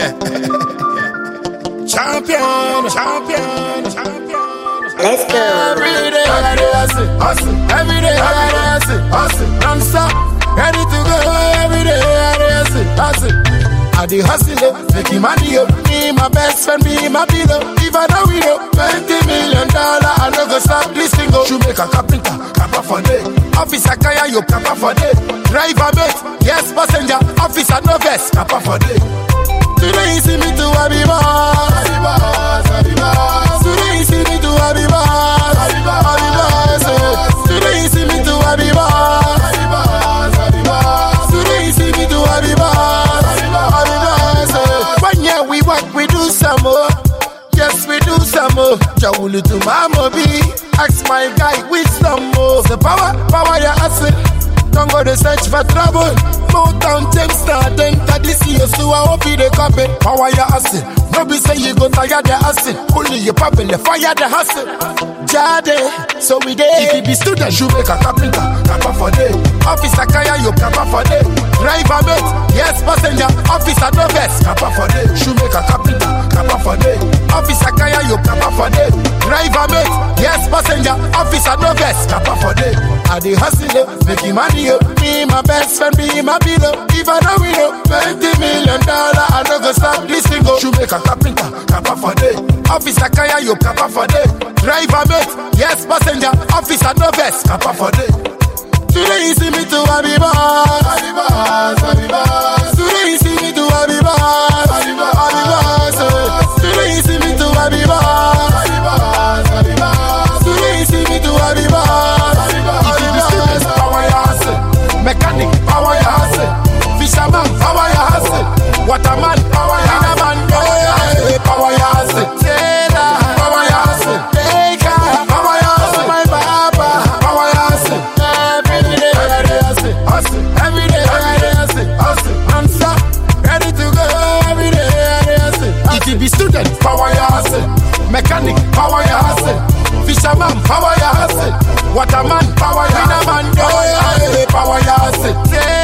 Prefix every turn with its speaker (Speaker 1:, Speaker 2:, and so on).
Speaker 1: Champion.
Speaker 2: Let's go.
Speaker 1: Every day I do hustle. Every day I do hustle. Non-stop, ready to go. Every day I do hustle. I do hustle, making money up. Me, my best friend, me, my pillow. If I know we know, $20 million, I no go stop this thing go. Shoemaker, carpenter, kappa for day. Officer, kaya, you kappa for day. Driver, mate, yes, passenger. Officer, no vest, kappa for day. Today you see me to Abi Boss. Today you see me to Abi Boss. Today you see me to Abi Boss. Today you see me to Abi Boss. One year we work, we do some more. Yes, we do some more. Jawulu to Mama B. Ask my guy, wisdom more. The power ya hustle. Don't go to search for trouble. Motown, Jamestar, Denta, this year, so I hope you the copy. Power your hustle. No be say you go tire the hustle. Only you poppin' the fire the hustle. Jade, so we day. If you be student, shoemaker, carpenter, kappa for day. Officer, kaya, you kappa for day. Driver, mate, yes, passenger. Officer, no vest, kappa for day. Shoemaker, carpenter, kappa for day. Officer, kaya, you kappa for day. Driver, mate, yes, passenger. Officer, no vest, kappa for day. I dey hustle, making money. Me, my best friend, be my pillow. If I know we know, $20 million, I no go stop this thing go. Shoemaker, carpenter, kappa for day. Officer, kaya, you kappa for day. Driver, mate, yes, passenger. Officer, no vest, kappa for day. Today you see me to Abi Boss. Today you see me to Abi Boss. Today you see me to Abi Boss. Today you see me to Abi Boss. Mechanic, power your hustle. Fisherman, power your hustle. Waterman, power your hustle. Power your hustle. Taylor, power your hustle. Baker, power your hustle. My papa, power your hustle. Every day I hustle. Every day I hustle. Non-stop, ready to go. Every day I hustle. If you be student, power your hustle. Mechanic, power your hustle. Fisherman, power your hustle. Waterman, power your hustle. Power your hustle.